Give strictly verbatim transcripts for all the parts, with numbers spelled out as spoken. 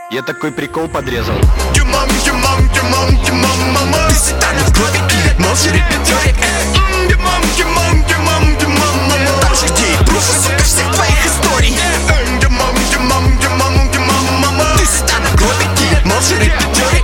Я такой прикол подрезал. Ты всегда на вкладе и молча репетерик. Там же где и пруфы, сука, всех твоих историй. Ты всегда на вкладе и молча репетерик.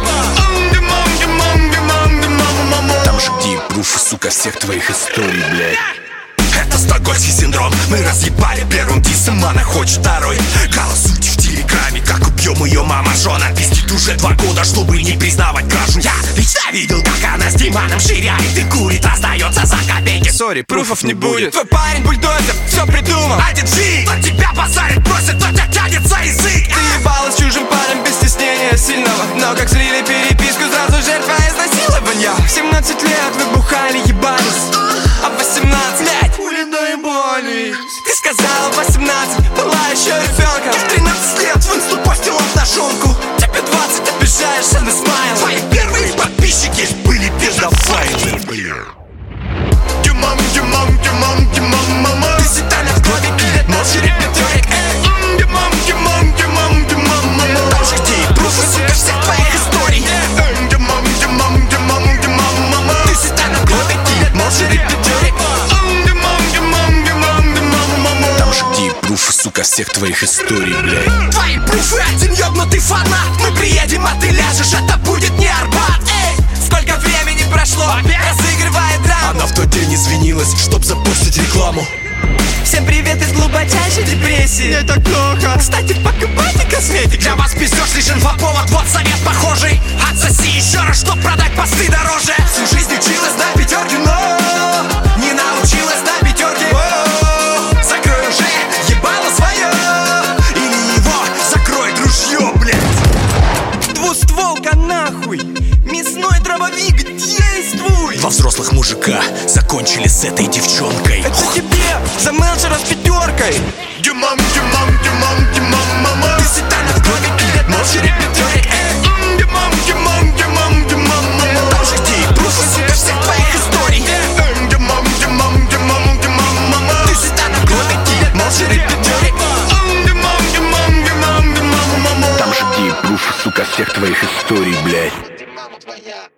Там же где и пруфы, сука, всех твоих историй, блядь. Это стокгольмский синдром. Мы разъебали первым дисом, она хочет второй. Голосуйте в телеграме, как убьем ее мама жена. Пиздит уже два года, чтобы не признавать кражу. Я лично видел, как она с Диманом ширяет и курит, остается за копейки. Сори, пруфов не будет. Твой парень бульдозер, все придумал. Один джи, кто тебя базарит, просит, кто тебя тянет за язык. Ты ебала с чужим парнем без стеснения сильного, но как слили переписку, сразу жертва изнасилования. В семнадцать лет вы бухали, ебались, а в восемнадцать лет пули наебались. Ты сказала восемнадцать, была еще ребенком. В тринадцать лет в инсту постил обнаженку. Тебе двадцать, обижаешься на смайл. Твои первые подписчики были пиздофайлы. Ты всегда на вкладе и молча репетерик. Там же где и пруфы, сука, всех твоих историй. Ты всегда на вкладе и молча репетерик. Там же где и пруфы, сука, всех твоих историй, блядь. Твои пруфы, один ёбнутый фанат. Мы приедем, а ты ляжешь, это будет не Арбат. Эй, Сколько времени прошло, разыгрывая драму. она в тот день извинилась, чтоб запустить рекламу. Всем привет из глубочайшей депрессии. Мне так плохо. Кстати, покупайте косметику. Для вас пиздёж лишь инфоповод, вот совет похожий. Отсоси еще раз, чтоб продать посты дороже. Всю жизнь училась на пятерке, но не научилась на пятерке. Закрой уже, ебало свое. Или его закроет ружье, блядь. Двустволка нахуй, мясной дробовик, действуй. Два взрослых мужика закончили с этой девчонкой. Это тебе за мелчера с пятеркой. Ты всегда на вкладе и молча репетерик. Там же где и пруфы, сука, всех твоих историй. Ты всегда на вкладе и молча репетерик. Там же где и пруфы, сука, всех твоих историй, блядь.